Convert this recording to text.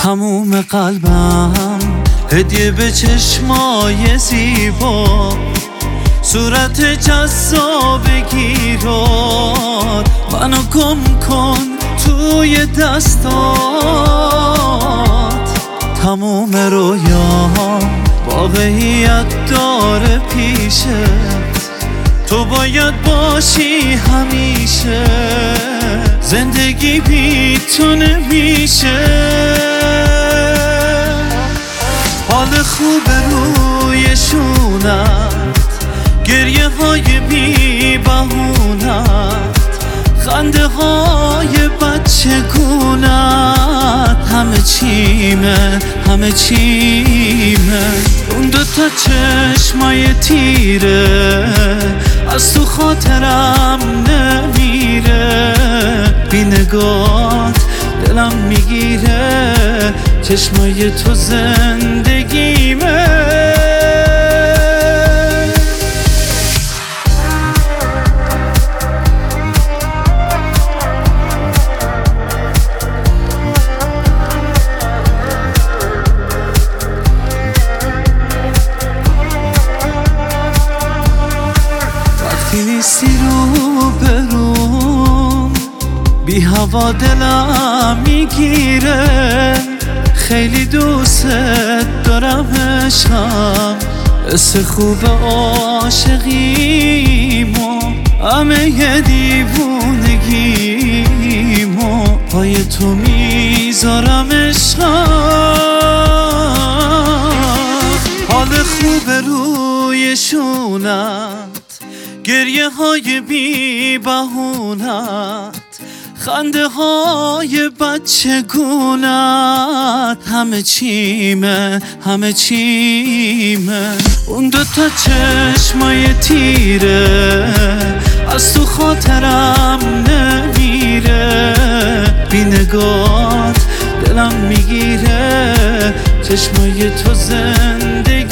تموم قلبم هدیه به چشمای زیبا، صورت جذاب گیرات، منو گم کن توی دستات. تموم رویام واقعیت داره پیشت، تو باید باشی همیشه، زندگی بی تو نمیشه. حال خوب روی شونت، گریه های بی بهونت، خنده های بچگونت، همه چیمه همه چیمه. اون دوتا چشمای تیره از تو خاطرم نمیره، بی نگات دلم میگیره، چشمای تو زندگیمه. وقتی نیستی رو بروم، بی هوا دلم میگیره، خیلی دوست دارم عشقم، حس خوب عاشقیمو، همه دیوونگیمو پای تو میذارم عشقم. حال خوب روی شونت، گریه های بی بهونت، خنده های بچگونت، همه چیمه همه چیمه. اون دوتا چشمای تیره از تو خاطرم نمیره، بی نگات دلم میگیره، چشمای تو زندگی